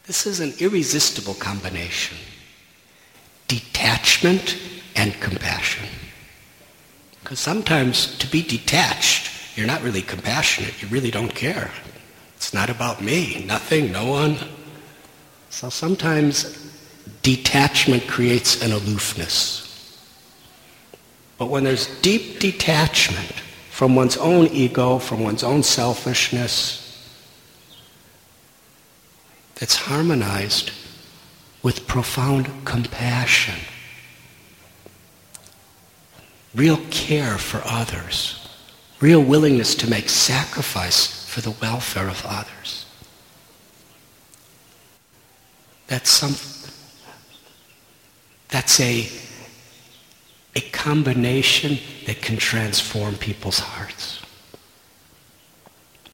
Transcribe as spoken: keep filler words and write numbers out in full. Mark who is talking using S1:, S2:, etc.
S1: This is an irresistible combination. Detachment and compassion. Because sometimes to be detached, you're not really compassionate. You really don't care. It's not about me, nothing, no one. So sometimes detachment creates an aloofness. But when there's deep detachment from one's own ego, from one's own selfishness, that's harmonized with profound compassion, real care for others, real willingness to make sacrifice for the welfare of others. That's some. That's a a combination that can transform people's hearts.